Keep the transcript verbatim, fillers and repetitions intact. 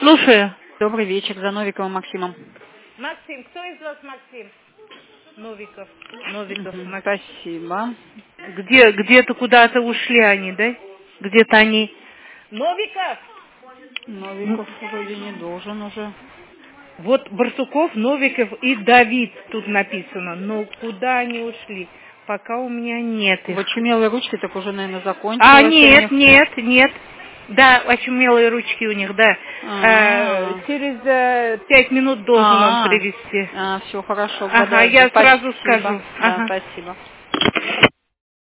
Слушаю. Добрый вечер, за Новиковым Максимом. Максим, кто из вас Максим? Новиков. Новиков, Угу, Максим. спасибо. Где, где-то куда-то ушли они, да? Где-то они... Новиков! Новиков вроде не должен уже. Вот Барсуков, Новиков и Давид тут написано. Но куда они ушли? Пока у меня нет их. В очумелой ручке так уже, наверное, закончилось. А, нет, нет, нет. Да, очумелые ручки у них, да. А, через э, пять минут должен он А, привезти. а, все хорошо, Ага, подожди. я Спасибо. сразу скажу. Да, Ага. спасибо.